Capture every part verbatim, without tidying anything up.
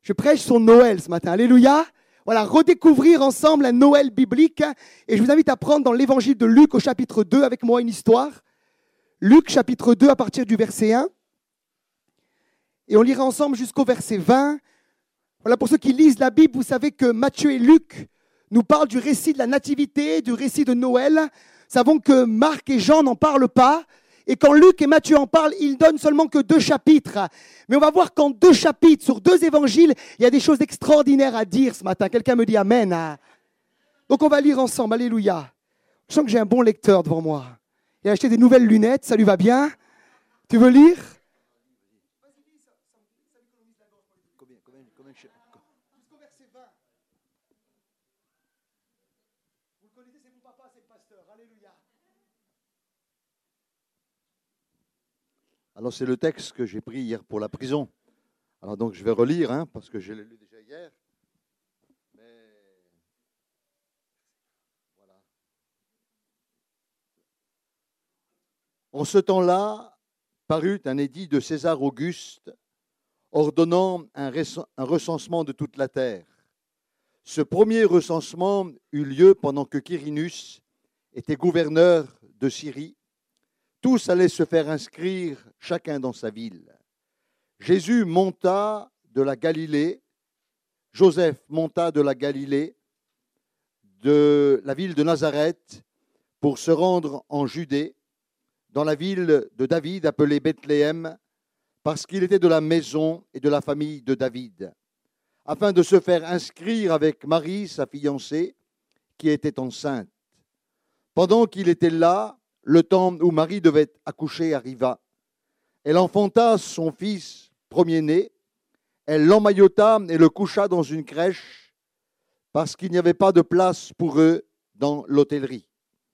Je prêche sur Noël ce matin. Alléluia. Voilà, redécouvrir ensemble un Noël biblique. Et je vous invite à prendre dans l'évangile de Luc au chapitre deux avec moi une histoire. Luc chapitre deux à partir du verset un. Et on lira ensemble jusqu'au verset vingt. Voilà, pour ceux qui lisent la Bible, vous savez que Matthieu et Luc nous parlent du récit de la nativité, du récit de Noël. Nous savons que Marc et Jean n'en parlent pas. Et quand Luc et Matthieu en parlent, ils donnent seulement que deux chapitres. Mais on va voir qu'en deux chapitres, sur deux évangiles, il y a des choses extraordinaires à dire ce matin. Quelqu'un me dit Amen. Donc on va lire ensemble, alléluia. Je sens que j'ai un bon lecteur devant moi. Il a acheté des nouvelles lunettes, ça lui va bien. Tu veux lire ? Combien, combien, combien, Jusqu'au verset vingt. Vous le connaissez, c'est mon papa, c'est le pasteur. Alléluia. Alors c'est le texte que j'ai pris hier pour la prison. Alors donc je vais relire, hein, parce que je l'ai lu déjà hier. Mais voilà. En ce temps-là, parut un édit de César Auguste ordonnant un, rec- un recensement de toute la terre. Ce premier recensement eut lieu pendant que Quirinus était gouverneur de Syrie. Tous allaient se faire inscrire, chacun dans sa ville. Jésus monta de la Galilée, Joseph monta de la Galilée, de la ville de Nazareth, pour se rendre en Judée, dans la ville de David appelée Bethléem, parce qu'il était de la maison et de la famille de David, afin de se faire inscrire avec Marie, sa fiancée, qui était enceinte. Pendant qu'il était là, le temps où Marie devait accoucher arriva. Elle enfanta son fils premier-né, elle l'emmaillota et le coucha dans une crèche, parce qu'il n'y avait pas de place pour eux dans l'hôtellerie.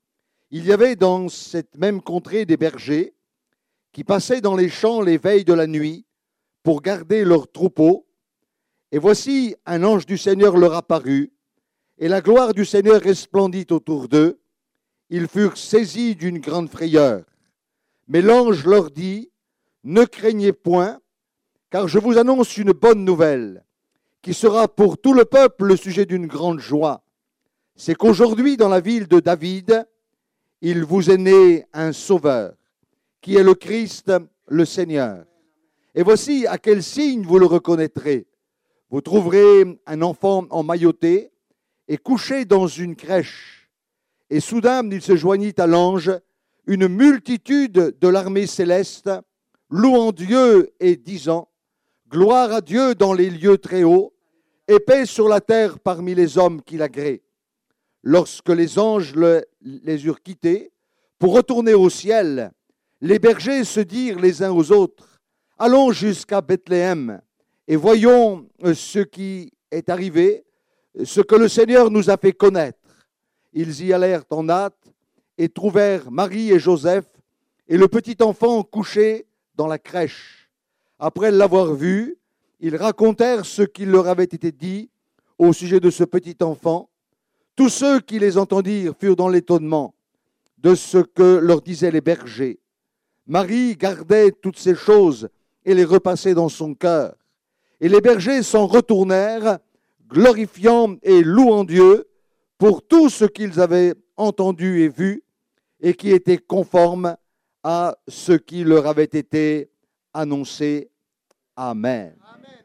Il y avait dans cette même contrée des bergers qui passaient dans les champs les veilles de la nuit pour garder leurs troupeaux. Et voici un ange du Seigneur leur apparut, et la gloire du Seigneur resplendit autour d'eux. Ils furent saisis d'une grande frayeur. Mais l'ange leur dit, « Ne craignez point, car je vous annonce une bonne nouvelle, qui sera pour tout le peuple le sujet d'une grande joie. C'est qu'aujourd'hui, dans la ville de David, il vous est né un sauveur, qui est le Christ, le Seigneur. Et voici à quel signe vous le reconnaîtrez. Vous trouverez un enfant emmailloté et couché dans une crèche. » Et soudain, il se joignit à l'ange une multitude de l'armée céleste, louant Dieu et disant, « Gloire à Dieu dans les lieux très hauts, et paix sur la terre parmi les hommes qui l'agréent. » Lorsque les anges le, les eurent quittés pour retourner au ciel, les bergers se dirent les uns aux autres, « Allons jusqu'à Bethléem, et voyons ce qui est arrivé, ce que le Seigneur nous a fait connaître. » Ils y allèrent en hâte et trouvèrent Marie et Joseph et le petit enfant couché dans la crèche. Après l'avoir vu, ils racontèrent ce qui leur avait été dit au sujet de ce petit enfant. Tous ceux qui les entendirent furent dans l'étonnement de ce que leur disaient les bergers. Marie gardait toutes ces choses et les repassait dans son cœur. Et les bergers s'en retournèrent, glorifiant et louant Dieu pour tout ce qu'ils avaient entendu et vu, et qui était conforme à ce qui leur avait été annoncé. Amen. Amen.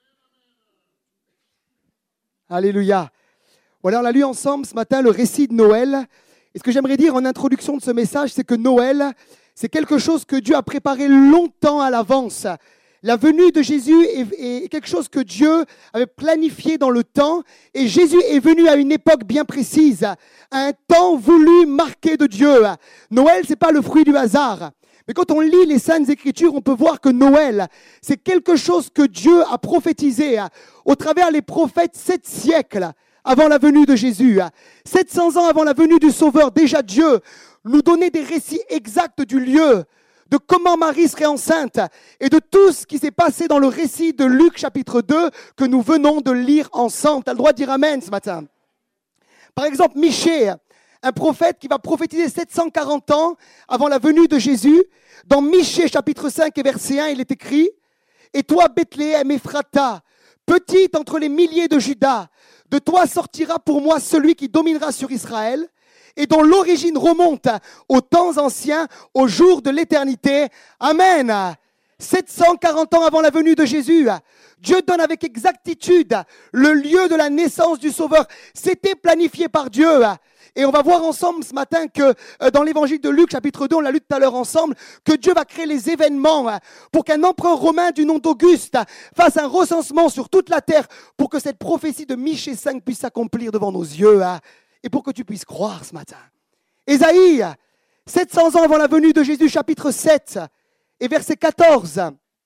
Alléluia. Voilà, on a lu ensemble ce matin le récit de Noël. Et ce que j'aimerais dire en introduction de ce message, c'est que Noël, c'est quelque chose que Dieu a préparé longtemps à l'avance. La venue de Jésus est, est quelque chose que Dieu avait planifié dans le temps, et Jésus est venu à une époque bien précise, à un temps voulu, marqué de Dieu. Noël, c'est pas le fruit du hasard. Mais quand on lit les Saintes Écritures, on peut voir que Noël, c'est quelque chose que Dieu a prophétisé au travers les prophètes sept siècles avant la venue de Jésus. sept cents ans avant la venue du Sauveur, déjà Dieu nous donnait des récits exacts du lieu, de comment Marie serait enceinte et de tout ce qui s'est passé dans le récit de Luc chapitre deux que nous venons de lire ensemble. Tu as le droit de dire Amen ce matin. Par exemple, Michée, un prophète qui va prophétiser sept cent quarante ans avant la venue de Jésus. Dans Michée chapitre cinq et verset un, il est écrit « Et toi, Bethléem Ephrata, petite entre les milliers de Juda, de toi sortira pour moi celui qui dominera sur Israël et dont l'origine remonte aux temps anciens, au jour de l'éternité. Amen. sept cent quarante ans avant la venue de Jésus, Dieu donne avec exactitude le lieu de la naissance du Sauveur. C'était planifié par Dieu. Et on va voir ensemble ce matin que dans l'évangile de Luc, chapitre deux, on l'a lu tout à l'heure ensemble, que Dieu va créer les événements pour qu'un empereur romain du nom d'Auguste fasse un recensement sur toute la terre pour que cette prophétie de Michée cinq puisse s'accomplir devant nos yeux et pour que tu puisses croire ce matin. Ésaïe, sept cents ans avant la venue de Jésus, chapitre sept et verset quatorze.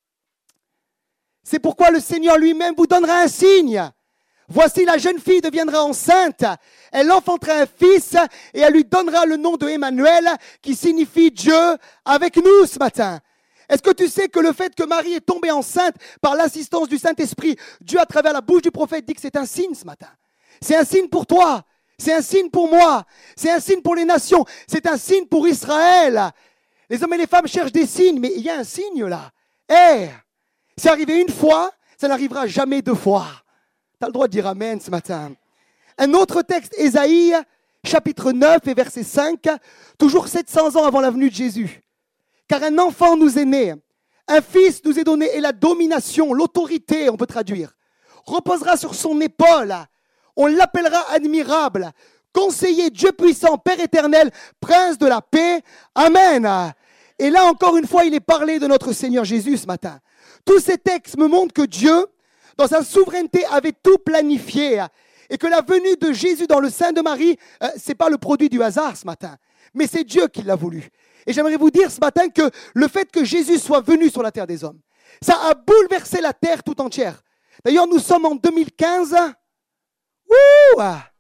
C'est pourquoi le Seigneur lui-même vous donnera un signe. Voici, la jeune fille deviendra enceinte, elle enfantera un fils et elle lui donnera le nom de Emmanuel qui signifie Dieu avec nous ce matin. Est-ce que tu sais que le fait que Marie est tombée enceinte par l'assistance du Saint-Esprit, Dieu à travers la bouche du prophète dit que c'est un signe ce matin. C'est un signe pour toi, c'est un signe pour moi, c'est un signe pour les nations, c'est un signe pour Israël. Les hommes et les femmes cherchent des signes, mais il y a un signe là. Eh, hey, c'est arrivé une fois, ça n'arrivera jamais deux fois. Tu as le droit de dire Amen ce matin. Un autre texte, Ésaïe, chapitre neuf et verset cinq, toujours sept cents ans avant la venue de Jésus. Car un enfant nous est né, un fils nous est donné et la domination, l'autorité, on peut traduire, reposera sur son épaule. On l'appellera admirable, conseiller, Dieu puissant, Père éternel, prince de la paix. Amen. Et là encore une fois, il est parlé de notre Seigneur Jésus ce matin. Tous ces textes me montrent que Dieu, dans sa souveraineté, avait tout planifié et que la venue de Jésus dans le sein de Marie, euh, ce n'est pas le produit du hasard ce matin, mais c'est Dieu qui l'a voulu. Et j'aimerais vous dire ce matin que le fait que Jésus soit venu sur la terre des hommes, ça a bouleversé la terre tout entière. D'ailleurs, nous sommes en deux mille quinze, Ouh,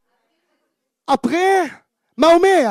après Mahomet,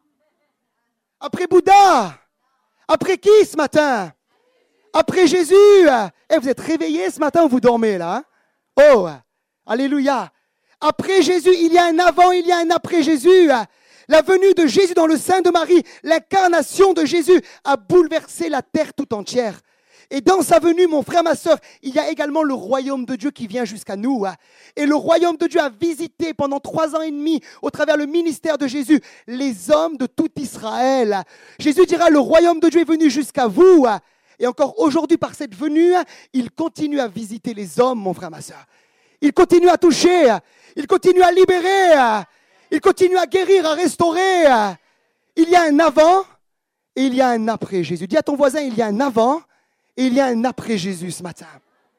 après Bouddha, après qui ce matin? Après Jésus. Eh, vous êtes réveillés ce matin ou vous dormez là? Oh, alléluia. Après Jésus, il y a un avant, il y a un après Jésus. La venue de Jésus dans le sein de Marie, l'incarnation de Jésus a bouleversé la terre tout entière. Et dans sa venue, mon frère, ma sœur, il y a également le royaume de Dieu qui vient jusqu'à nous. Et le royaume de Dieu a visité pendant trois ans et demi, au travers le ministère de Jésus, les hommes de tout Israël. Jésus dira, le royaume de Dieu est venu jusqu'à vous. Et encore aujourd'hui, par cette venue, il continue à visiter les hommes, mon frère, ma sœur. Il continue à toucher, il continue à libérer, il continue à guérir, à restaurer. Il y a un avant et il y a un après Jésus. Dis à ton voisin, il y a un avant et il y a un après Jésus ce matin.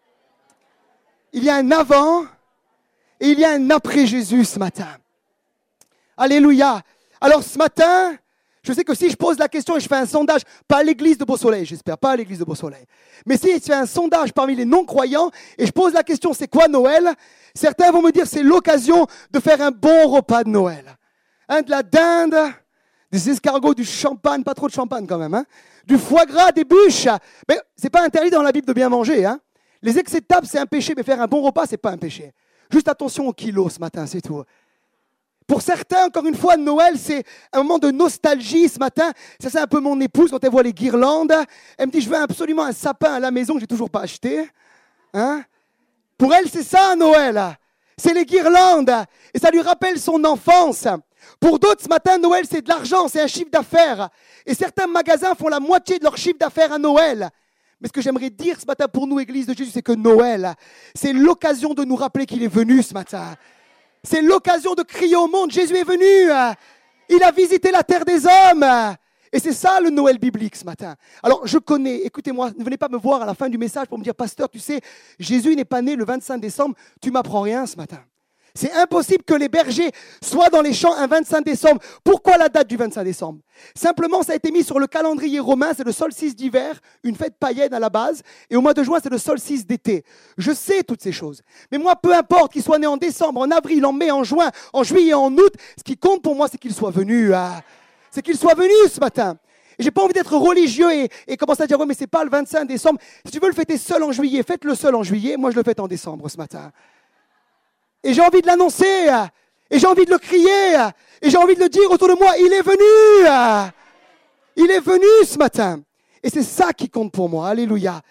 Il y a un avant et il y a un après Jésus ce matin. Alléluia. Alors ce matin, je sais que si je pose la question et je fais un sondage, pas à l'église de Beau-Soleil, j'espère, pas à l'église de Beau-Soleil, mais si je fais un sondage parmi les non-croyants et je pose la question, c'est quoi Noël? Certains vont me dire, c'est l'occasion de faire un bon repas de Noël. Hein, de la dinde, des escargots, du champagne, pas trop de champagne quand même, hein, du foie gras, des bûches. Mais c'est pas interdit dans la Bible de bien manger. Hein. Les excès de table, c'est un péché, mais faire un bon repas, c'est pas un péché. Juste attention au kilo ce matin, c'est tout. Pour certains, encore une fois, Noël, c'est un moment de nostalgie ce matin. Ça, c'est un peu mon épouse quand elle voit les guirlandes. Elle me dit, je veux absolument un sapin à la maison que je n'ai toujours pas acheté. Hein? Pour elle, c'est ça, Noël. C'est les guirlandes. Et ça lui rappelle son enfance. Pour d'autres, ce matin, Noël, c'est de l'argent, c'est un chiffre d'affaires. Et certains magasins font la moitié de leur chiffre d'affaires à Noël. Mais ce que j'aimerais dire ce matin pour nous, Église de Jésus, c'est que Noël, c'est l'occasion de nous rappeler qu'il est venu ce matin. C'est l'occasion de crier au monde, Jésus est venu, il a visité la terre des hommes. Et c'est ça le Noël biblique ce matin. Alors je connais, écoutez-moi, ne venez pas me voir à la fin du message pour me dire, pasteur, tu sais, Jésus n'est pas né le vingt-cinq décembre, tu m'apprends rien ce matin. C'est impossible que les bergers soient dans les champs un vingt-cinq décembre. Pourquoi la date du vingt-cinq décembre? Simplement, ça a été mis sur le calendrier romain, c'est le solstice d'hiver, une fête païenne à la base, et au mois de juin, c'est le solstice d'été. Je sais toutes ces choses. Mais moi, peu importe qu'il soit né en décembre, en avril, en mai, en juin, en juillet, en août, ce qui compte pour moi, c'est qu'il soit venu. Hein. C'est qu'il soit venu ce matin. Et j'ai pas envie d'être religieux et, et commencer à dire, ouais, mais c'est pas le vingt-cinq décembre. Si tu veux le fêter seul en juillet, fête-le seul en juillet. Moi, je le fête en décembre ce matin. Et j'ai envie de l'annoncer, et j'ai envie de le crier, et j'ai envie de le dire autour de moi, il est venu, il est venu ce matin. Et c'est ça qui compte pour moi, alléluia.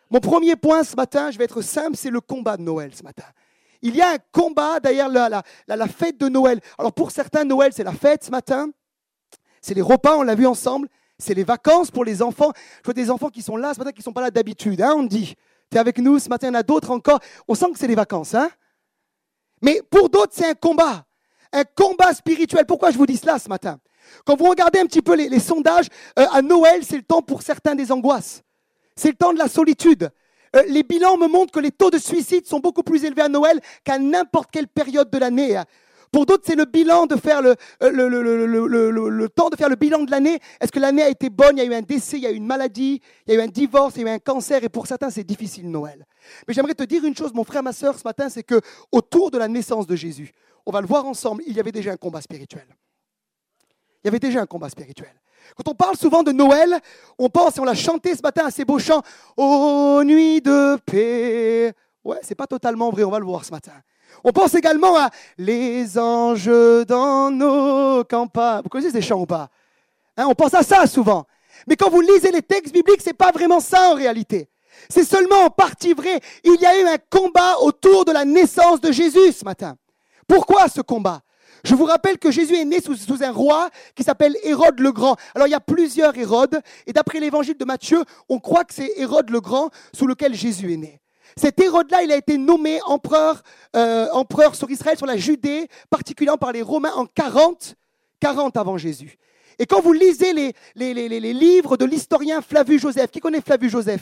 Mon premier point ce matin, je vais être simple, c'est le combat de Noël ce matin. Il y a un combat derrière la, la, la, la fête de Noël. Alors pour certains, Noël, c'est la fête ce matin. C'est les repas, on l'a vu ensemble. C'est les vacances pour les enfants. Je vois des enfants qui sont là ce matin, qui ne sont pas là d'habitude. Hein, on me dit, tu es avec nous ce matin, il y en a d'autres encore. On sent que c'est les vacances. Hein. Mais pour d'autres, c'est un combat. Un combat spirituel. Pourquoi je vous dis cela ce matin? Quand vous regardez un petit peu les, les sondages, euh, à Noël, c'est le temps pour certains des angoisses. C'est le temps de la solitude. Euh, les bilans me montrent que les taux de suicide sont beaucoup plus élevés à Noël qu'à n'importe quelle période de l'année. Pour d'autres, c'est le bilan de faire le, le, le, le, le, le, le, le temps de faire le bilan de l'année. Est-ce que l'année a été bonne? Il y a eu un décès, il y a eu une maladie, il y a eu un divorce, il y a eu un cancer. Et pour certains, c'est difficile Noël. Mais j'aimerais te dire une chose, mon frère, ma sœur, ce matin, c'est que autour de la naissance de Jésus, on va le voir ensemble, il y avait déjà un combat spirituel. Il y avait déjà un combat spirituel. Quand on parle souvent de Noël, on pense, et on l'a chanté ce matin à ces beaux chants, « Ô nuit de paix ». Ouais, c'est pas totalement vrai, on va le voir ce matin. On pense également à « Les anges dans nos campagnes ». Vous connaissez ces chants ou pas? Hein, on pense à ça souvent. Mais quand vous lisez les textes bibliques, c'est pas vraiment ça en réalité. C'est seulement en partie vrai. Il y a eu un combat autour de la naissance de Jésus ce matin. Pourquoi ce combat? Je vous rappelle que Jésus est né sous, sous un roi qui s'appelle Hérode le Grand. Alors il y a plusieurs Hérodes, et d'après l'évangile de Matthieu, on croit que c'est Hérode le Grand sous lequel Jésus est né. Cet Hérode-là, il a été nommé empereur, euh, empereur sur Israël, sur la Judée, particulièrement par les Romains en quarante, quarante avant Jésus. Et quand vous lisez les, les, les, les livres de l'historien Flavius Joseph, qui connaît Flavius Joseph?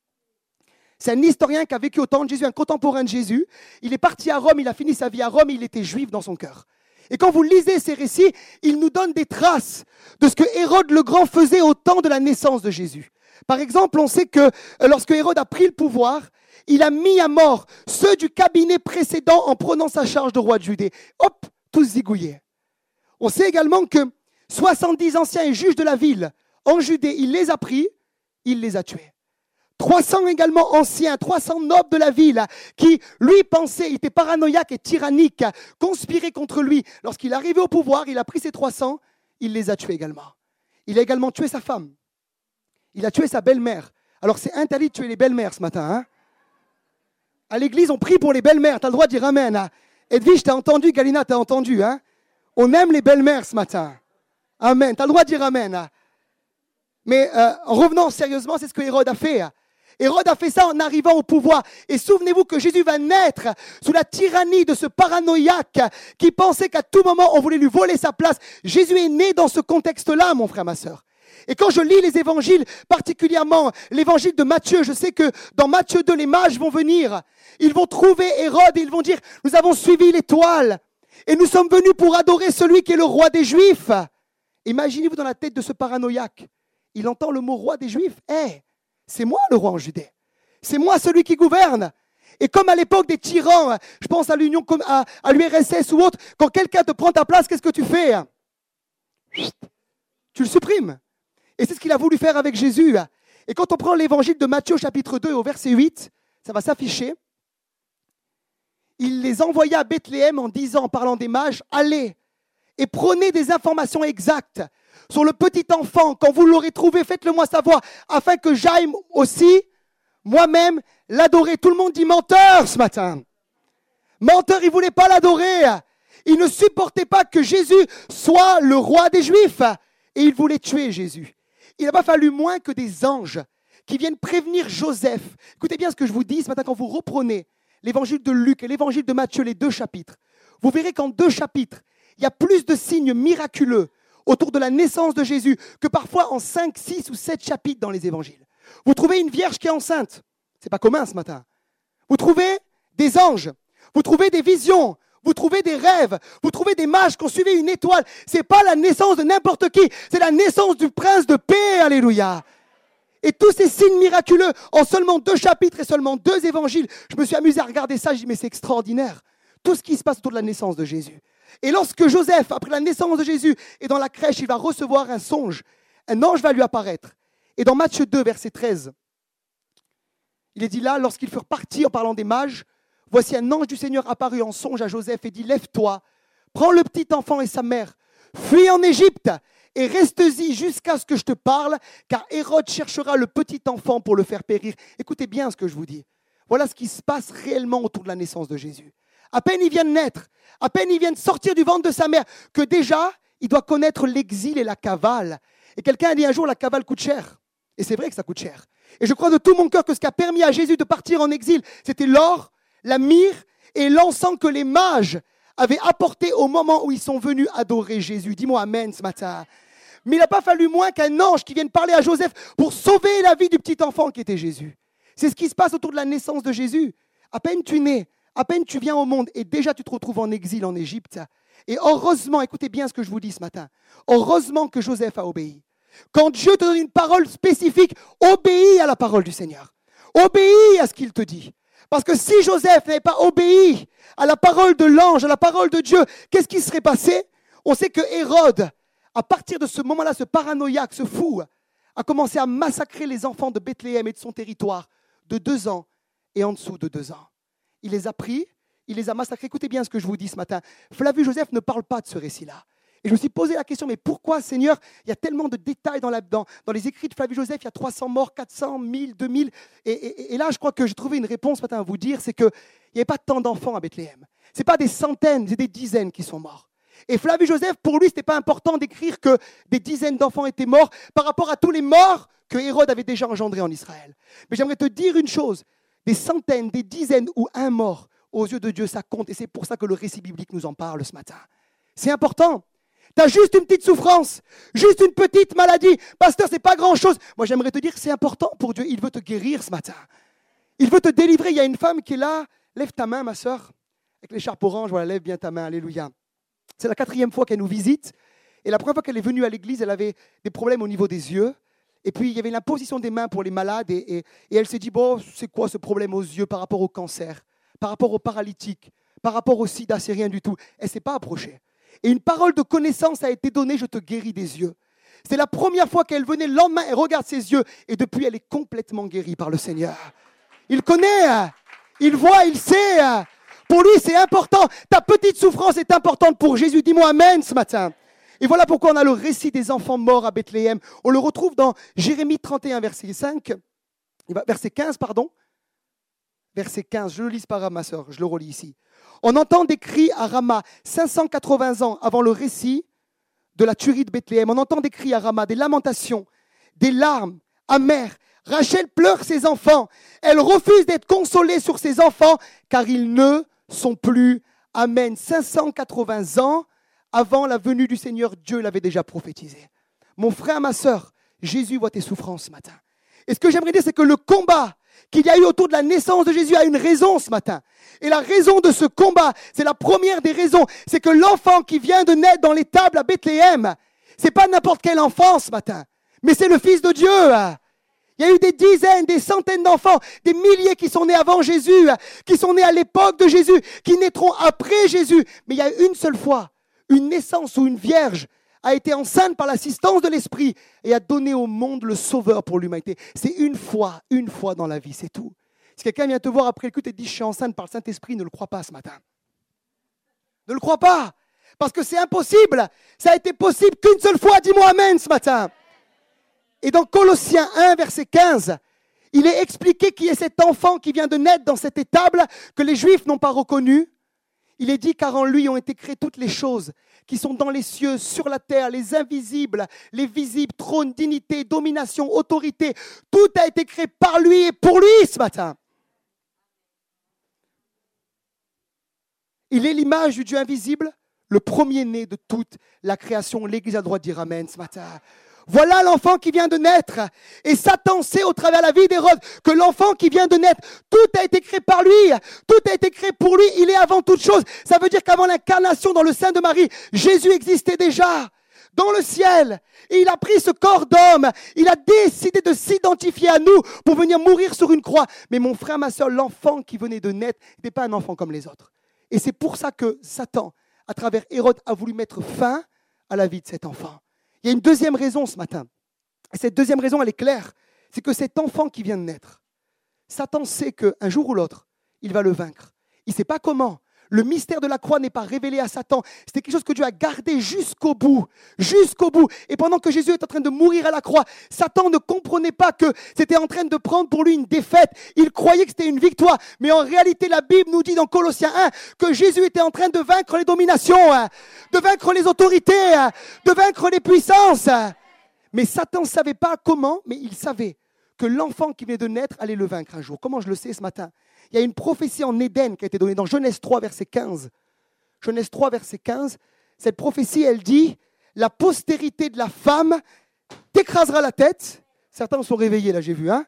C'est un historien qui a vécu au temps de Jésus, un contemporain de Jésus. Il est parti à Rome, il a fini sa vie à Rome, et il était juif dans son cœur. Et quand vous lisez ces récits, il nous donne des traces de ce que Hérode le Grand faisait au temps de la naissance de Jésus. Par exemple, on sait que lorsque Hérode a pris le pouvoir, il a mis à mort ceux du cabinet précédent en prenant sa charge de roi de Judée. Hop, tous zigouillés. On sait également que soixante-dix anciens et juges de la ville en Judée, il les a pris, il les a tués. trois cents également anciens, trois cents nobles de la ville qui, lui, pensaient, il était paranoïaque et tyrannique, conspiraient contre lui. Lorsqu'il est arrivé au pouvoir, il a pris ces trois cents, il les a tués également. Il a également tué sa femme. Il a tué sa belle-mère. Alors c'est interdit de tuer les belles-mères ce matin. Hein, à l'église, on prie pour les belles-mères. Tu as le droit de dire amen. Hein. Edwige, t'as entendu, Galina, t'as entendu. Hein. On aime les belles-mères ce matin. Amen. Tu as le droit de dire amen. Hein. Mais euh, en revenant sérieusement, c'est ce que Hérode a fait. Hérode a fait ça en arrivant au pouvoir. Et souvenez-vous que Jésus va naître sous la tyrannie de ce paranoïaque qui pensait qu'à tout moment on voulait lui voler sa place. Jésus est né dans ce contexte-là, mon frère, ma sœur. Et quand je lis les évangiles, particulièrement l'évangile de Matthieu, je sais que dans Matthieu deux, les mages vont venir. Ils vont trouver Hérode et ils vont dire « Nous avons suivi l'étoile et nous sommes venus pour adorer celui qui est le roi des Juifs. » Imaginez-vous dans la tête de ce paranoïaque. Il entend le mot roi des Juifs. « Hé, c'est moi le roi en Judée. C'est moi celui qui gouverne. » Et comme à l'époque des tyrans, je pense à l'Union, à, à l'U R S S ou autre, quand quelqu'un te prend ta place, qu'est-ce que tu fais? Tu le supprimes. Et c'est ce qu'il a voulu faire avec Jésus. Et quand on prend l'évangile de Matthieu, chapitre deux, au verset huit, ça va s'afficher. Il les envoya à Bethléem en disant, en parlant des mages, « Allez et prenez des informations exactes sur le petit enfant. Quand vous l'aurez trouvé, faites-le moi savoir, afin que j'aille aussi, moi-même, l'adorer. » Tout le monde dit menteur ce matin. Menteur, il ne voulait pas l'adorer. Il ne supportait pas que Jésus soit le roi des Juifs. Et il voulait tuer Jésus. Il n'a pas fallu moins que des anges qui viennent prévenir Joseph. Écoutez bien ce que je vous dis ce matin quand vous reprenez l'évangile de Luc et l'évangile de Matthieu, les deux chapitres. Vous verrez qu'en deux chapitres, il y a plus de signes miraculeux autour de la naissance de Jésus que parfois en cinq, six ou sept chapitres dans les évangiles. Vous trouvez une vierge qui est enceinte. Ce n'est pas commun ce matin. Vous trouvez des anges. Vous trouvez des visions. Vous trouvez des rêves, vous trouvez des mages qui ont suivi une étoile. Ce n'est pas la naissance de n'importe qui, c'est la naissance du prince de paix, alléluia. Et tous ces signes miraculeux, en seulement deux chapitres et seulement deux évangiles, je me suis amusé à regarder ça, je dis mais c'est extraordinaire. Tout ce qui se passe autour de la naissance de Jésus. Et lorsque Joseph, après la naissance de Jésus, est dans la crèche, il va recevoir un songe. Un ange va lui apparaître. Et dans Matthieu deux, verset treize, il est dit là, lorsqu'ils furent partis en parlant des mages, voici un ange du Seigneur apparu en songe à Joseph et dit « Lève-toi, prends le petit enfant et sa mère, fuis en Égypte et reste-y jusqu'à ce que je te parle, car Hérode cherchera le petit enfant pour le faire périr. Écoutez bien ce que je vous dis. Voilà ce qui se passe réellement autour de la naissance de Jésus. À peine il vient de naître, à peine il vient de sortir du ventre de sa mère, que déjà, il doit connaître l'exil et la cavale. Et quelqu'un a dit un jour, la cavale coûte cher. Et c'est vrai que ça coûte cher. Et je crois de tout mon cœur que ce qui a permis à Jésus de partir en exil, c'était l'or, la myrrhe et l'encens que les mages avaient apporté au moment où ils sont venus adorer Jésus. Dis-moi amen ce matin. Mais il n'a pas fallu moins qu'un ange qui vienne parler à Joseph pour sauver la vie du petit enfant qui était Jésus. C'est ce qui se passe autour de la naissance de Jésus. À peine tu nais, à peine tu viens au monde et déjà tu te retrouves en exil en Égypte. Et heureusement, écoutez bien ce que je vous dis ce matin, heureusement que Joseph a obéi. Quand Dieu te donne une parole spécifique, obéis à la parole du Seigneur. Obéis à ce qu'il te dit. Parce que si Joseph n'avait pas obéi à la parole de l'ange, à la parole de Dieu, qu'est-ce qui serait passé? On sait que Hérode, à partir de ce moment-là, ce paranoïaque, ce fou, a commencé à massacrer les enfants de Bethléem et de son territoire de deux ans et en dessous de deux ans. Il les a pris, il les a massacrés. Écoutez bien ce que je vous dis ce matin. Flavius Joseph ne parle pas de ce récit-là. Et je me suis posé la question, mais pourquoi, Seigneur, il y a tellement de détails dans, la, dans, dans les écrits de Flavius Joseph, il y a trois cents morts, quatre cents, mille, deux mille. Et, et, et là, je crois que j'ai trouvé une réponse ce matin à vous dire, c'est qu'il n'y avait pas tant d'enfants à Bethléem. Ce n'est pas des centaines, c'est des dizaines qui sont morts. Et Flavius Joseph, pour lui, ce n'était pas important d'écrire que des dizaines d'enfants étaient morts par rapport à tous les morts que Hérode avait déjà engendrés en Israël. Mais j'aimerais te dire une chose, des centaines, des dizaines ou un mort, aux yeux de Dieu, ça compte. Et c'est pour ça que le récit biblique nous en parle ce matin. C'est important. Tu as juste une petite souffrance, juste une petite maladie. Pasteur, ce n'est pas grand-chose. Moi, j'aimerais te dire que c'est important pour Dieu. Il veut te guérir ce matin. Il veut te délivrer. Il y a une femme qui est là. Lève ta main, ma sœur. Avec l'écharpe orange, voilà, lève bien ta main. Alléluia. C'est la quatrième fois qu'elle nous visite. Et la première fois qu'elle est venue à l'église, elle avait des problèmes au niveau des yeux. Et puis, il y avait l'imposition des mains pour les malades. Et, et, et elle s'est dit, bon, c'est quoi ce problème aux yeux par rapport au cancer, par rapport aux paralytiques, par rapport au sida, c'est rien du tout. Elle ne s'est pas approchée. Et une parole de connaissance a été donnée, je te guéris des yeux. C'est la première fois qu'elle venait le lendemain, elle regarde ses yeux, et depuis, elle est complètement guérie par le Seigneur. Il connaît, il voit, il sait. Pour lui, c'est important. Ta petite souffrance est importante pour Jésus. Dis-moi amen ce matin. Et voilà pourquoi on a le récit des enfants morts à Bethléem. On le retrouve dans Jérémie trente et un, verset cinq, verset quinze, pardon. Verset quinze, je le lis par ma sœur, je le relis ici. On entend des cris à Rama, cinq cent quatre-vingts ans avant le récit de la tuerie de Bethléem. On entend des cris à Rama, des lamentations, des larmes amères. Rachel pleure ses enfants. Elle refuse d'être consolée sur ses enfants car ils ne sont plus. Amen. cinq cent quatre-vingts ans avant la venue du Seigneur, Dieu l'avait déjà prophétisé. Mon frère, ma sœur, Jésus voit tes souffrances ce matin. Et ce que j'aimerais dire, c'est que le combat qu'il y a eu autour de la naissance de Jésus a une raison ce matin. Et la raison de ce combat, c'est la première des raisons, c'est que l'enfant qui vient de naître dans l'étable à Bethléem, c'est pas n'importe quel enfant ce matin, mais c'est le Fils de Dieu. Il y a eu des dizaines, des centaines d'enfants, des milliers qui sont nés avant Jésus, qui sont nés à l'époque de Jésus, qui naîtront après Jésus. Mais il y a une seule fois, une naissance où une vierge a été enceinte par l'assistance de l'Esprit et a donné au monde le sauveur pour l'humanité. C'est une fois, une fois dans la vie, c'est tout. Si quelqu'un vient te voir après le culte et te dit « je suis enceinte par le Saint-Esprit », ne le crois pas ce matin. Ne le crois pas, parce que c'est impossible. Ça a été possible qu'une seule fois. Dis-moi amen ce matin. Et dans Colossiens un, verset quinze, il est expliqué qui est cet enfant qui vient de naître dans cette étable que les Juifs n'ont pas reconnu. Il est dit, car en lui ont été créées toutes les choses qui sont dans les cieux, sur la terre, les invisibles, les visibles, trône, dignité, domination, autorité. Tout a été créé par lui et pour lui ce matin. Il est l'image du Dieu invisible, le premier-né de toute la création. L'Église a le droit de dire amen ce matin. Voilà l'enfant qui vient de naître. Et Satan sait au travers de la vie d'Hérode que l'enfant qui vient de naître, tout a été créé par lui. Tout a été créé pour lui. Il est avant toute chose. Ça veut dire qu'avant l'incarnation dans le sein de Marie, Jésus existait déjà dans le ciel. Et il a pris ce corps d'homme. Il a décidé de s'identifier à nous pour venir mourir sur une croix. Mais mon frère, ma soeur, l'enfant qui venait de naître n'était pas un enfant comme les autres. Et c'est pour ça que Satan, à travers Hérode, a voulu mettre fin à la vie de cet enfant. Il y a une deuxième raison ce matin. Et cette deuxième raison, elle est claire. C'est que cet enfant qui vient de naître, Satan sait qu'un jour ou l'autre, il va le vaincre. Il ne sait pas comment. Le mystère de la croix n'est pas révélé à Satan. C'était quelque chose que Dieu a gardé jusqu'au bout. Jusqu'au bout. Et pendant que Jésus est en train de mourir à la croix, Satan ne comprenait pas que c'était en train de prendre pour lui une défaite. Il croyait que c'était une victoire. Mais en réalité, la Bible nous dit dans Colossiens un que Jésus était en train de vaincre les dominations, de vaincre les autorités, de vaincre les puissances. Mais Satan ne savait pas comment, mais il savait que l'enfant qui venait de naître allait le vaincre un jour. Comment je le sais ce matin? Il y a une prophétie en Éden qui a été donnée dans Genèse trois, verset quinze. Genèse trois, verset quinze. Cette prophétie, elle dit, la postérité de la femme t'écrasera la tête. Certains sont réveillés, là, j'ai vu. Hein,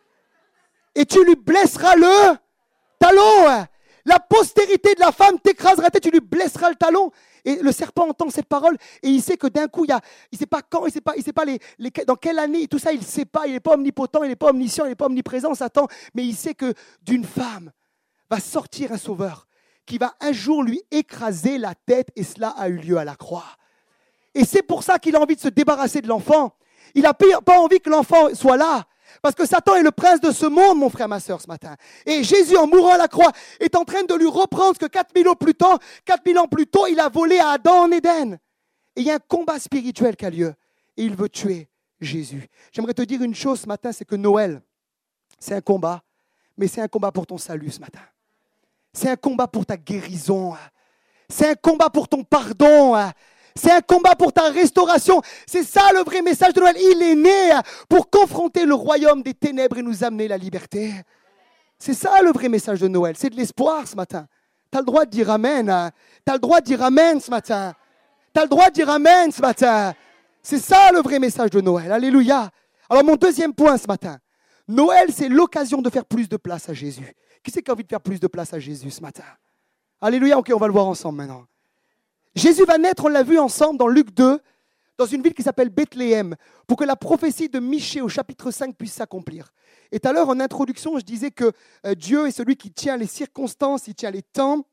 et tu lui blesseras le talon. La postérité de la femme t'écrasera la tête, tu lui blesseras le talon. Et le serpent entend cette parole et il sait que d'un coup, il y a, il ne sait pas quand, il ne sait pas, il sait pas les, les, dans quelle année, tout ça, il ne sait pas. Il n'est pas omnipotent, il n'est pas omniscient, il n'est pas omniprésent, Satan. Mais il sait que d'une femme va sortir un sauveur qui va un jour lui écraser la tête et cela a eu lieu à la croix. Et c'est pour ça qu'il a envie de se débarrasser de l'enfant. Il n'a pas envie que l'enfant soit là. Parce que Satan est le prince de ce monde, mon frère, ma soeur, ce matin. Et Jésus, en mourant à la croix, est en train de lui reprendre ce que quatre mille ans plus tôt, quatre mille ans plus tôt, il a volé à Adam en Éden. Et il y a un combat spirituel qui a lieu. Et il veut tuer Jésus. J'aimerais te dire une chose ce matin, c'est que Noël, c'est un combat, mais c'est un combat pour ton salut ce matin. C'est un combat pour ta guérison. C'est un combat pour ton pardon. C'est un combat pour ta restauration. C'est ça le vrai message de Noël. Il est né pour confronter le royaume des ténèbres et nous amener la liberté. C'est ça le vrai message de Noël. C'est de l'espoir ce matin. Tu as le droit de dire Amen. Tu as le droit de dire Amen ce matin. Tu as le droit de dire Amen ce matin. C'est ça le vrai message de Noël. Alléluia. Alors mon deuxième point ce matin. Noël, c'est l'occasion de faire plus de place à Jésus. Qui c'est qui a envie de faire plus de place à Jésus ce matin? Alléluia. Ok, on va le voir ensemble maintenant. Jésus va naître, on l'a vu ensemble dans Luc deux, dans une ville qui s'appelle Bethléem, pour que la prophétie de Michée au chapitre cinq puisse s'accomplir. Et tout à l'heure, en introduction, je disais que euh, Dieu est celui qui tient les circonstances, il tient les temps,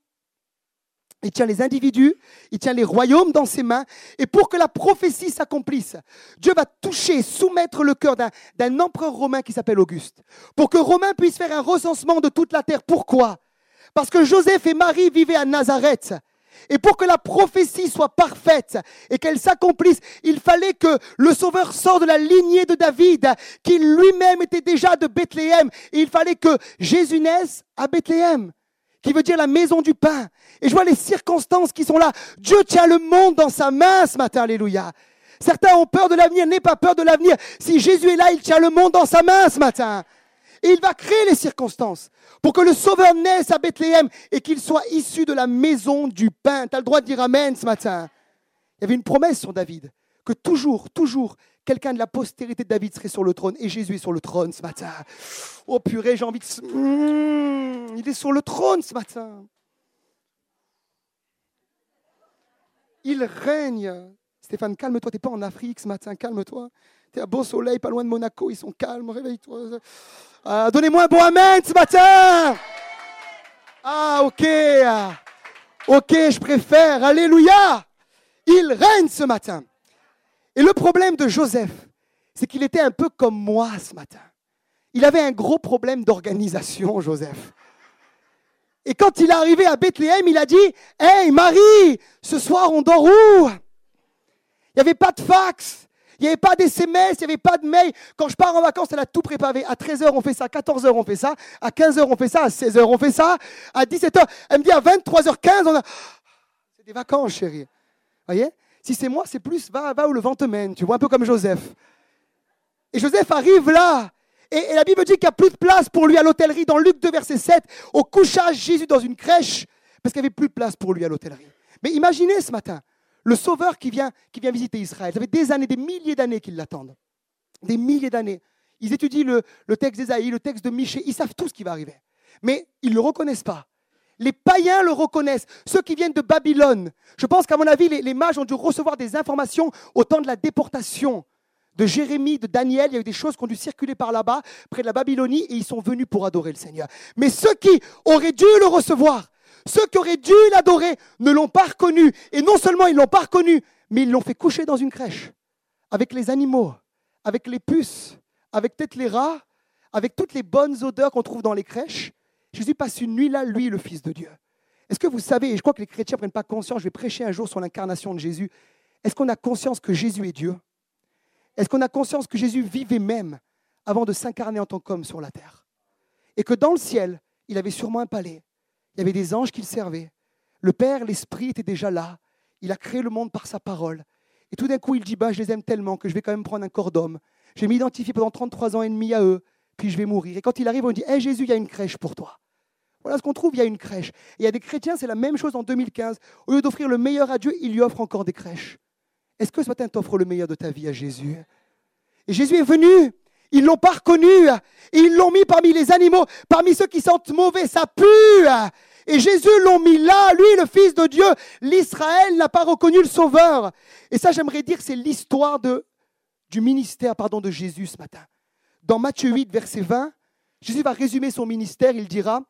il tient les individus, il tient les royaumes dans ses mains. Et pour que la prophétie s'accomplisse, Dieu va toucher, soumettre le cœur d'un, d'un empereur romain qui s'appelle Auguste, pour que Romain puisse faire un recensement de toute la terre. Pourquoi? Parce que Joseph et Marie vivaient à Nazareth. Et pour que la prophétie soit parfaite et qu'elle s'accomplisse, il fallait que le Sauveur sorte de la lignée de David, qui lui-même était déjà de Bethléem. Et il fallait que Jésus naisse à Bethléem, qui veut dire la maison du pain. Et je vois les circonstances qui sont là. Dieu tient le monde dans sa main ce matin, alléluia. Certains ont peur de l'avenir, n'aie pas peur de l'avenir. Si Jésus est là, il tient le monde dans sa main ce matin. Et il va créer les circonstances pour que le Sauveur naisse à Bethléem et qu'il soit issu de la maison du pain. Tu as le droit de dire Amen ce matin. Il y avait une promesse sur David, que toujours, toujours, quelqu'un de la postérité de David serait sur le trône. Et Jésus est sur le trône ce matin. Oh purée, j'ai envie de... Mmh, il est sur le trône ce matin. Il règne. Stéphane, calme-toi, tu n'es pas en Afrique ce matin, calme-toi. Tu es à beau soleil, pas loin de Monaco, ils sont calmes, réveille-toi. Ah, donnez-moi un bon Amen ce matin. Ah, ok. Ok, je préfère. Alléluia. Il règne ce matin. Et le problème de Joseph, c'est qu'il était un peu comme moi ce matin. Il avait un gros problème d'organisation, Joseph. Et quand il est arrivé à Bethléem, il a dit « Hey Marie, ce soir on dort où ?» Il n'y avait pas de fax. Il n'y avait pas d'S M S, il n'y avait pas de mail. Quand je pars en vacances, elle a tout préparé. À treize heures, on fait ça. À quatorze heures, on fait ça. À quinze heures, on fait ça. À seize heures, on fait ça. À dix-sept heures, elle me dit à vingt-trois heures quinze, on a... C'est des vacances, chérie. Vous voyez? Si c'est moi, c'est plus va, va où le vent te mène. Tu vois, un peu comme Joseph. Et Joseph arrive là. Et, et la Bible dit qu'il n'y a plus de place pour lui à l'hôtellerie. Dans Luc deux, verset sept, au couchage, Jésus dans une crèche, parce qu'il n'y avait plus de place pour lui à l'hôtellerie. Mais imaginez ce matin, le Sauveur qui vient, qui vient visiter Israël. Ça fait des années, des milliers d'années qu'ils l'attendent. Des milliers d'années. Ils étudient le, le texte d'Ésaïe, le texte de Michée. Ils savent tout ce qui va arriver. Mais ils ne le reconnaissent pas. Les païens le reconnaissent. Ceux qui viennent de Babylone. Je pense qu'à mon avis, les, les mages ont dû recevoir des informations au temps de la déportation de Jérémie, de Daniel. Il y a eu des choses qui ont dû circuler par là-bas, près de la Babylonie, et ils sont venus pour adorer le Seigneur. Mais ceux qui auraient dû le recevoir, ceux qui auraient dû l'adorer ne l'ont pas reconnu. Et non seulement ils ne l'ont pas reconnu, mais ils l'ont fait coucher dans une crèche. Avec les animaux, avec les puces, avec peut-être les rats, avec toutes les bonnes odeurs qu'on trouve dans les crèches. Jésus passe une nuit là, lui, le Fils de Dieu. Est-ce que vous savez, et je crois que les chrétiens ne prennent pas conscience, je vais prêcher un jour sur l'incarnation de Jésus, est-ce qu'on a conscience que Jésus est Dieu? Est-ce qu'on a conscience que Jésus vivait même avant de s'incarner en tant qu'homme sur la terre? Et que dans le ciel, il avait sûrement un palais, il y avait des anges qui le servaient, le Père, l'Esprit était déjà là, il a créé le monde par sa parole. Et tout d'un coup, il dit, bah, je les aime tellement que je vais quand même prendre un corps d'homme. Je vais m'identifier pendant trente-trois ans et demi à eux, puis je vais mourir. Et quand il arrive, on dit, hé hey, Jésus, il y a une crèche pour toi. Voilà ce qu'on trouve, il y a une crèche. Et il y a des chrétiens, c'est la même chose en deux mille quinze. Au lieu d'offrir le meilleur à Dieu, il lui offre encore des crèches. Est-ce que ce matin, tu offres le meilleur de ta vie à Jésus? Et Jésus est venu, ils ne l'ont pas reconnu, et ils l'ont mis parmi les animaux, parmi ceux qui sentent mauvais, ça pue. Et Jésus l'ont mis là, lui, le Fils de Dieu. L'Israël n'a pas reconnu le Sauveur. Et ça, j'aimerais dire, c'est l'histoire de, du ministère pardon, de Jésus ce matin. Dans Matthieu huit, verset vingt, Jésus va résumer son ministère, il dira,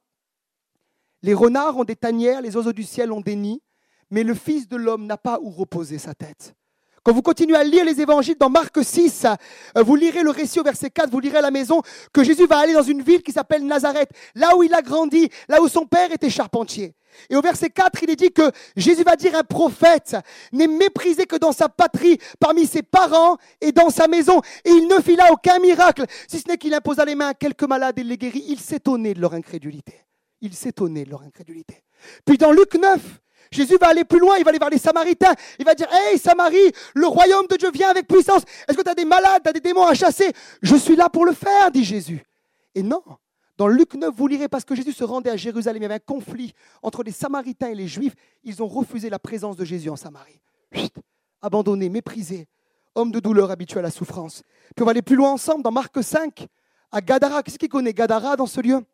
« Les renards ont des tanières, les oiseaux du ciel ont des nids, mais le Fils de l'homme n'a pas où reposer sa tête. » Quand vous continuez à lire les évangiles dans Marc six, vous lirez le récit au verset quatre, vous lirez à la maison que Jésus va aller dans une ville qui s'appelle Nazareth, là où il a grandi, là où son père était charpentier. Et au verset quatre, il est dit que Jésus va dire un prophète n'est méprisé que dans sa patrie, parmi ses parents et dans sa maison. Et il ne fit là aucun miracle, si ce n'est qu'il imposa les mains à quelques malades et les guérit. Il s'étonnait de leur incrédulité. Il s'étonnait de leur incrédulité. Puis dans Luc neuf, Jésus va aller plus loin, il va aller voir les Samaritains. Il va dire, « Hey Samarie, le royaume de Dieu vient avec puissance. Est-ce que tu as des malades, tu as des démons à chasser? Je suis là pour le faire, dit Jésus. » Et non, dans Luc neuf, vous lirez, parce que Jésus se rendait à Jérusalem, il y avait un conflit entre les Samaritains et les Juifs. Ils ont refusé la présence de Jésus en Samarie. Chut, abandonné, méprisé, homme de douleur habitué à la souffrance. Puis on va aller plus loin ensemble, dans Marc cinq, à Gadara. Qu'est-ce qui connaît Gadara dans ce lieu?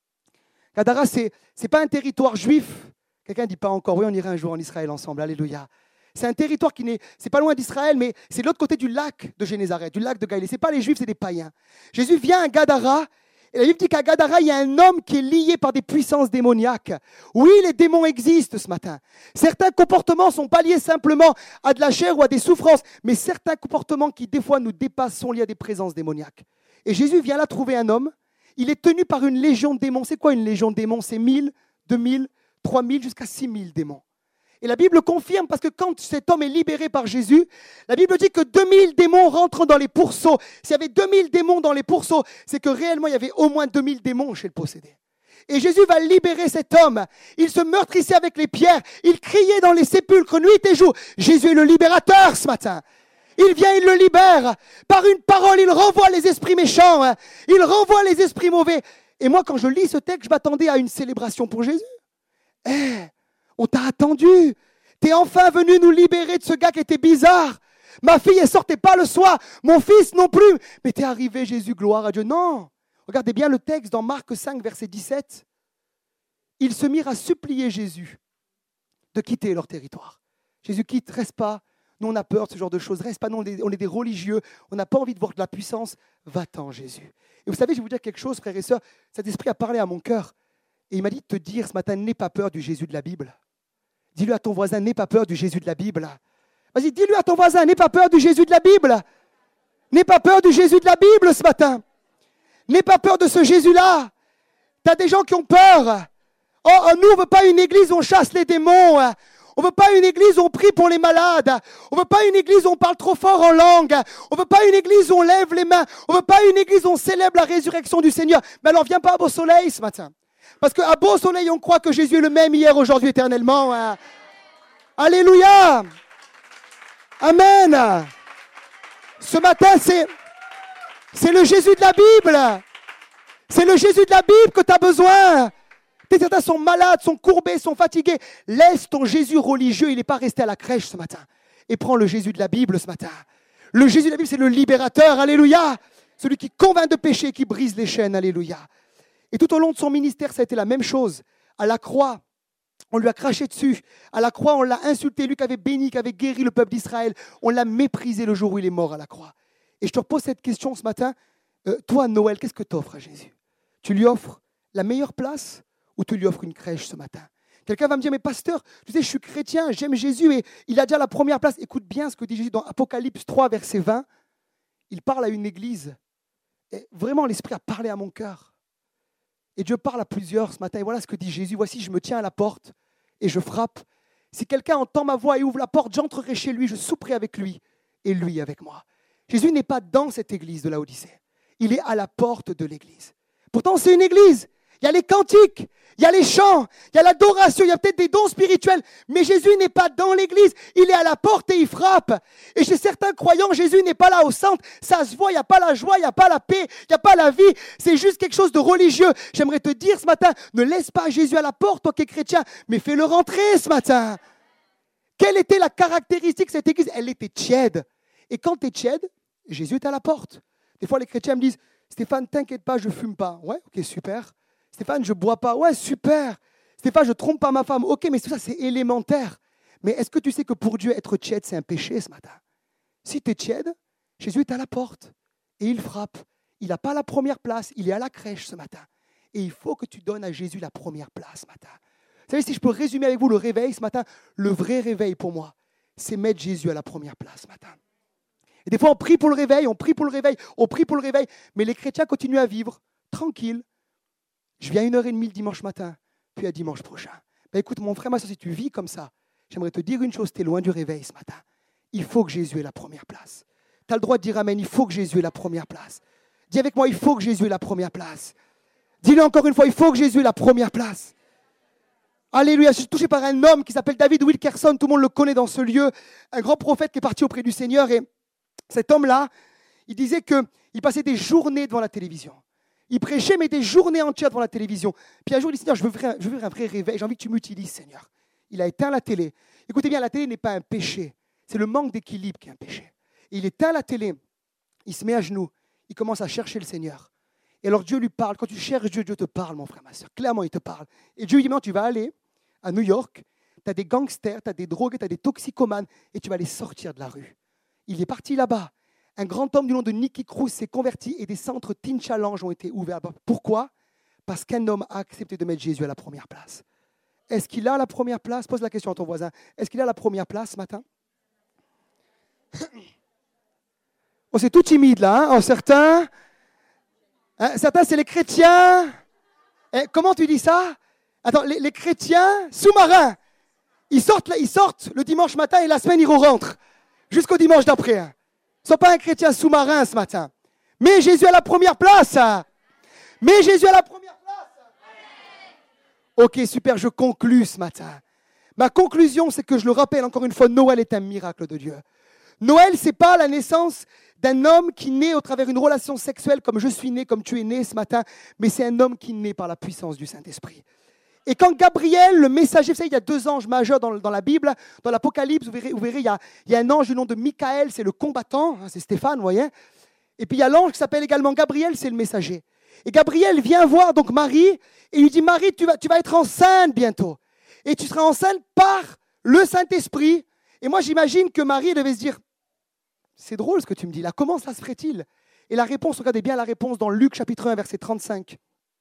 Gadara, ce n'est pas un territoire juif. Quelqu'un ne dit pas encore, oui, on ira un jour en Israël ensemble, alléluia. C'est un territoire qui n'est, c'est pas loin d'Israël, mais c'est de l'autre côté du lac de Génézareth, du lac de Galilée. Ce n'est pas les Juifs, c'est des païens. Jésus vient à Gadara, et la Bible dit qu'à Gadara, il y a un homme qui est lié par des puissances démoniaques. Oui, les démons existent ce matin. Certains comportements ne sont pas liés simplement à de la chair ou à des souffrances, mais certains comportements qui, des fois, nous dépassent sont liés à des présences démoniaques. Et Jésus vient là trouver un homme. Il est tenu par une légion de démons. C'est quoi une légion de démons? C'est mille, deux mille, trois mille jusqu'à six mille démons. Et la Bible confirme, parce que quand cet homme est libéré par Jésus, la Bible dit que deux mille démons rentrent dans les pourceaux. S'il y avait deux mille démons dans les pourceaux, c'est que réellement il y avait au moins deux mille démons chez le possédé. Et Jésus va libérer cet homme. Il se meurtrissait avec les pierres. Il criait dans les sépulcres nuit et jour. Jésus est le libérateur ce matin. Il vient, il le libère. Par une parole, il renvoie les esprits méchants. Il renvoie les esprits mauvais. Et moi, quand je lis ce texte, je m'attendais à une célébration pour Jésus. Eh, hey, on t'a attendu. T'es enfin venu nous libérer de ce gars qui était bizarre. Ma fille, elle sortait pas le soir. Mon fils non plus. Mais t'es arrivé, Jésus, gloire à Dieu. Non. Regardez bien le texte dans Marc cinq, verset dix-sept. Ils se mirent à supplier Jésus de quitter leur territoire. Jésus quitte, reste pas. Nous, on a peur de ce genre de choses. Reste pas, nous, on est, on est des religieux. On n'a pas envie de voir de la puissance. Va-t'en, Jésus. Et vous savez, je vais vous dire quelque chose, frères et sœurs. Cet esprit a parlé à mon cœur. Et il m'a dit de te dire ce matin, n'aie pas peur du Jésus de la Bible. Dis-lui à ton voisin, n'aie pas peur du Jésus de la Bible. Vas-y, dis-lui à ton voisin, n'aie pas peur du Jésus de la Bible. N'aie pas peur du Jésus de la Bible ce matin. N'aie pas peur de ce Jésus-là. Tu as des gens qui ont peur. Oh, oh, nous, on ne veut pas une église où on chasse les démons. On ne veut pas une église où on prie pour les malades. On ne veut pas une église où on parle trop fort en langue. On ne veut pas une église où on lève les mains. On ne veut pas une église où on célèbre la résurrection du Seigneur. Mais alors, viens pas à Beau Soleil ce matin. Parce qu'à Beau Soleil, on croit que Jésus est le même hier, aujourd'hui, éternellement. Hein. Alléluia. Amen. Ce matin, c'est, c'est le Jésus de la Bible. C'est le Jésus de la Bible que tu as besoin. Certains sont malades, sont courbés, sont fatigués. Laisse ton Jésus religieux, il n'est pas resté à la crèche ce matin. Et prends le Jésus de la Bible ce matin. Le Jésus de la Bible, c'est le libérateur. Alléluia. Celui qui convainc de péché, qui brise les chaînes. Alléluia. Et tout au long de son ministère, ça a été la même chose. À la croix, on lui a craché dessus. À la croix, on l'a insulté. Lui qui avait béni, qui avait guéri le peuple d'Israël. On l'a méprisé le jour où il est mort à la croix. Et je te repose cette question ce matin. Euh, toi, Noël, qu'est-ce que tu offres à Jésus? Tu lui offres la meilleure place ou tu lui offres une crèche ce matin? Quelqu'un va me dire, mais pasteur, tu sais, je suis chrétien, j'aime Jésus et il a déjà la première place. Écoute bien ce que dit Jésus dans Apocalypse trois, verset vingt. Il parle à une église. Et vraiment, l'Esprit a parlé à mon cœur. Et Dieu parle à plusieurs ce matin. Et voilà ce que dit Jésus. Voici, je me tiens à la porte. et je frappe. Si quelqu'un entend ma voix et ouvre la porte, j'entrerai chez lui, je souperai avec lui et lui avec moi. Jésus n'est pas dans cette église de Laodicée. Il est à la porte de l'église. Pourtant, c'est une église. Il y a les cantiques, il y a les chants, il y a l'adoration, il y a peut-être des dons spirituels. Mais Jésus n'est pas dans l'église. Il est à la porte et il frappe. Et chez certains croyants, Jésus n'est pas là au centre. Ça se voit, il n'y a pas la joie, il n'y a pas la paix, il n'y a pas la vie. C'est juste quelque chose de religieux. J'aimerais te dire ce matin, ne laisse pas Jésus à la porte, toi qui es chrétien, mais fais-le rentrer ce matin. Quelle était la caractéristique de cette église? Elle était tiède. Et quand tu es tiède, Jésus est à la porte. Des fois, les chrétiens me disent, Stéphane, t'inquiète pas, je ne fume pas. Ouais, ok, super. Stéphane, je ne bois pas. Ouais, super. Stéphane, je ne trompe pas ma femme. Ok, mais tout ça, c'est élémentaire. Mais est-ce que tu sais que pour Dieu, être tiède, c'est un péché ce matin? Si tu es tiède, Jésus est à la porte et il frappe. Il n'a pas la première place, il est à la crèche ce matin. Et il faut que tu donnes à Jésus la première place ce matin. Vous savez, si je peux résumer avec vous le réveil ce matin, le vrai réveil pour moi, c'est mettre Jésus à la première place ce matin. Et des fois, on prie pour le réveil, on prie pour le réveil, on prie pour le réveil, mais les chrétiens continuent à vivre tranquille. Je viens à une heure et demie le dimanche matin, puis à dimanche prochain. Ben écoute, mon frère, ma soeur, si tu vis comme ça, j'aimerais te dire une chose, tu es loin du réveil ce matin. Il faut que Jésus ait la première place. Tu as le droit de dire amen, il faut que Jésus ait la première place. Dis avec moi, il faut que Jésus ait la première place. Dis-le encore une fois, il faut que Jésus ait la première place. Alléluia, je suis touché par un homme qui s'appelle David Wilkerson, tout le monde le connaît dans ce lieu, un grand prophète qui est parti auprès du Seigneur. Et cet homme-là, il disait qu'il passait des journées devant la télévision. Il prêchait, mais des journées entières devant la télévision. Puis un jour, il dit, Seigneur, je veux, vivre un, je veux vivre un vrai réveil, j'ai envie que tu m'utilises, Seigneur. Il a éteint la télé. Écoutez bien, la télé n'est pas un péché. C'est le manque d'équilibre qui est un péché. Et il éteint la télé, il se met à genoux, il commence à chercher le Seigneur. Et alors Dieu lui parle. Quand tu cherches Dieu, Dieu te parle, mon frère, ma soeur. Clairement, il te parle. Et Dieu lui dit, maintenant, tu vas aller à New York, tu as des gangsters, tu as des drogués, tu as des toxicomanes, et tu vas les sortir de la rue. Il est parti là-bas. Un grand homme du nom de Nicky Cruz s'est converti et des centres Teen Challenge ont été ouverts. Pourquoi? Parce qu'un homme a accepté de mettre Jésus à la première place. Est-ce qu'il a la première place? Pose la question à ton voisin. Est-ce qu'il a la première place ce matin? Oh, c'est tout timide là. Hein? Oh, certains, hein, certains, c'est les chrétiens. Eh, comment tu dis ça? Attends, les, les chrétiens sous-marins, ils sortent, ils sortent le dimanche matin et la semaine, ils rentrent jusqu'au dimanche d'après. Hein. Ils ne sont pas un chrétien sous-marin ce matin. Mais Jésus à la première place. Mais Jésus à la première place. Ok, super, je conclus ce matin. Ma conclusion, c'est que je le rappelle encore une fois, Noël est un miracle de Dieu. Noël, ce n'est pas la naissance d'un homme qui naît au travers d'une relation sexuelle comme je suis né, comme tu es né ce matin, mais c'est un homme qui naît par la puissance du Saint-Esprit. Et quand Gabriel, le messager, vous savez, il y a deux anges majeurs dans, dans la Bible, dans l'Apocalypse, vous verrez, vous verrez il, y a, il y a un ange du nom de Michael, c'est le combattant, hein, c'est Stéphane, vous voyez. Et puis il y a l'ange qui s'appelle également Gabriel, c'est le messager. Et Gabriel vient voir donc Marie, et lui dit, Marie, tu vas, tu vas être enceinte bientôt. Et tu seras enceinte par le Saint-Esprit. Et moi, j'imagine que Marie devait se dire, c'est drôle ce que tu me dis là, comment ça se ferait-il? Et la réponse, regardez bien la réponse dans Luc chapitre un, verset trente-cinq.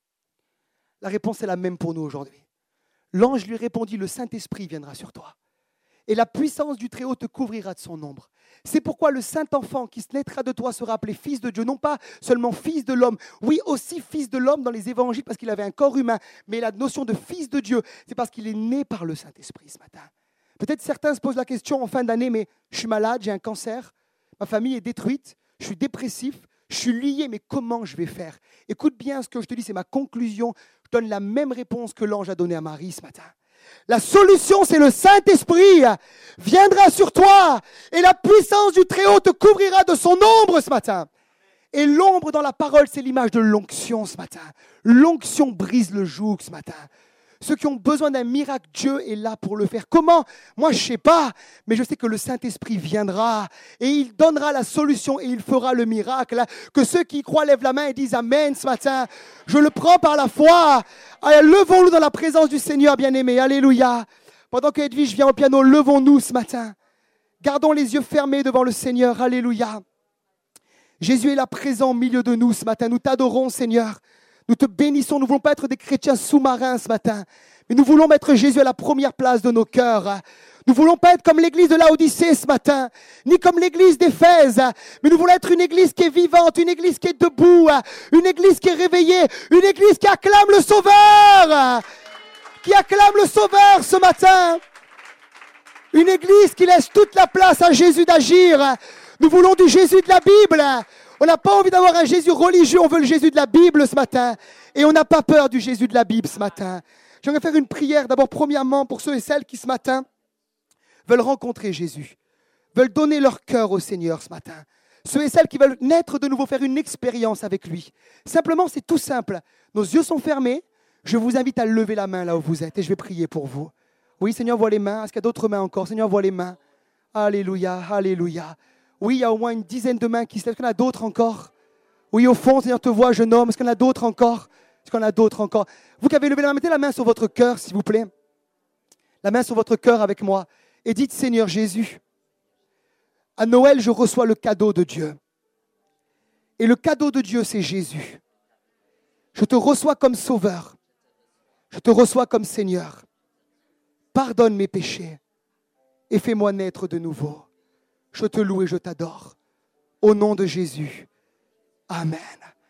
La réponse est la même pour nous aujourd'hui. L'ange lui répondit, le Saint-Esprit viendra sur toi. Et la puissance du Très-Haut te couvrira de son ombre. C'est pourquoi le Saint-Enfant qui se naîtra de toi sera appelé Fils de Dieu, non pas seulement Fils de l'homme, oui aussi Fils de l'homme dans les évangiles parce qu'il avait un corps humain, mais la notion de Fils de Dieu, c'est parce qu'il est né par le Saint-Esprit ce matin. Peut-être certains se posent la question en fin d'année, mais je suis malade, j'ai un cancer, ma famille est détruite, je suis dépressif, je suis lié, mais comment je vais faire? Écoute bien ce que je te dis, c'est ma conclusion. Je donne la même réponse que l'ange a donnée à Marie ce matin. La solution, c'est le Saint-Esprit viendra sur toi et la puissance du Très-Haut te couvrira de son ombre ce matin. Et l'ombre dans la parole, c'est l'image de l'onction ce matin. L'onction brise le joug ce matin. Ceux qui ont besoin d'un miracle, Dieu est là pour le faire. Comment? Moi, je ne sais pas, mais je sais que le Saint-Esprit viendra et il donnera la solution et il fera le miracle. Que ceux qui y croient lèvent la main et disent Amen ce matin. Je le prends par la foi. Allez, levons-nous dans la présence du Seigneur, bien-aimé. Alléluia. Pendant que Edwige vient au piano, levons-nous ce matin. Gardons les yeux fermés devant le Seigneur. Alléluia. Jésus est là présent au milieu de nous ce matin. Nous t'adorons, Seigneur. Nous te bénissons, nous ne voulons pas être des chrétiens sous-marins ce matin, mais nous voulons mettre Jésus à la première place de nos cœurs. Nous ne voulons pas être comme l'église de Laodicée ce matin, ni comme l'église d'Éphèse, mais nous voulons être une église qui est vivante, une église qui est debout, une église qui est réveillée, une église qui acclame le Sauveur. qui acclame le Sauveur ce matin. Une église qui laisse toute la place à Jésus d'agir. Nous voulons du Jésus de la Bible. On n'a pas envie d'avoir un Jésus religieux, on veut le Jésus de la Bible ce matin. Et on n'a pas peur du Jésus de la Bible ce matin. J'aimerais faire une prière d'abord premièrement pour ceux et celles qui ce matin veulent rencontrer Jésus, veulent donner leur cœur au Seigneur ce matin. Ceux et celles qui veulent naître de nouveau, faire une expérience avec lui. Simplement, c'est tout simple. Nos yeux sont fermés. Je vous invite à lever la main là où vous êtes et je vais prier pour vous. Oui, Seigneur, vois les mains. Est-ce qu'il y a d'autres mains encore? Seigneur, vois les mains. Alléluia, alléluia. Oui, il y a au moins une dizaine de mains qui se lèvent. Est-ce qu'il y en a d'autres encore? Oui, au fond, Seigneur, te vois, jeune homme. Est-ce qu'il y en a d'autres encore? Est-ce qu'il y en a d'autres encore? Vous qui avez levé la main, mettez la main sur votre cœur, s'il vous plaît. La main sur votre cœur avec moi. Et dites, Seigneur Jésus, à Noël, je reçois le cadeau de Dieu. Et le cadeau de Dieu, c'est Jésus. Je te reçois comme sauveur. Je te reçois comme Seigneur. Pardonne mes péchés et fais-moi naître de nouveau. Je te loue et je t'adore. Au nom de Jésus. Amen.